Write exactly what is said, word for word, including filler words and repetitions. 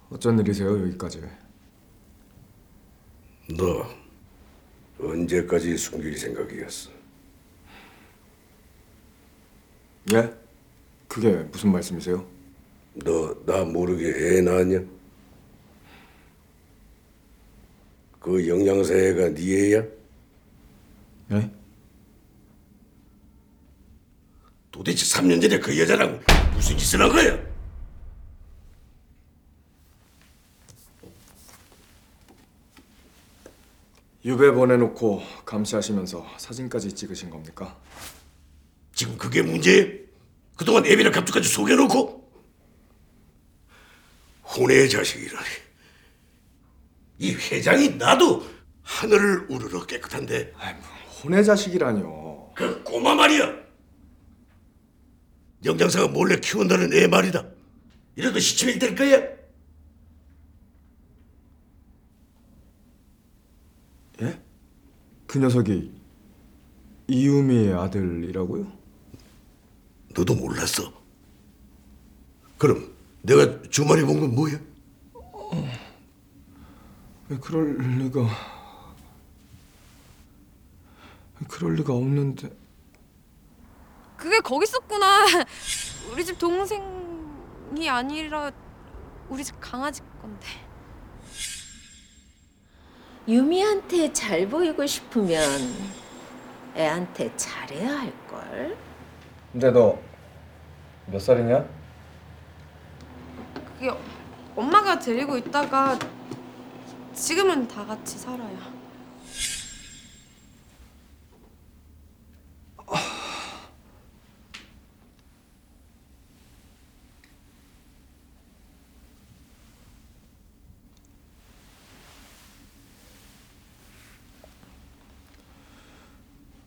어쩐 일이세요, 여기까지? 너 언제까지 숨길 생각이었어? 예? 그게 무슨 말씀이세요? 너 나 모르게 애 낳았냐? 그 영양사 애가 네 애야? 예? 도대체 삼 년 전에 그 여자랑 무슨 짓을 한 거야? 유배 보내놓고 감시하시면서 사진까지 찍으신 겁니까? 지금 그게 문제야? 그동안 애비랑 갑툭까지 속여놓고? 혼의 자식이라니. 이 회장이 나도 하늘을 우러러 깨끗한데 아이, 뭐 혼의 자식이라뇨. 그 꼬마 말이야. 영장사가 몰래 키운다는 애 말이다. 이래도 시침이 될 거야? 예? 그 녀석이 이유미의 아들이라고요? 너도 몰랐어? 그럼 내가 주말에 본 건 뭐야? 왜 그럴 리가... 그럴 리가 없는데... 그게 거기 있었구나. 우리 집 동생이 아니라 우리 집 강아지 건데. 유미한테 잘 보이고 싶으면 애한테 잘해야 할걸? 근데 너 몇 살이냐? 그게 엄마가 데리고 있다가 지금은 다 같이 살아요.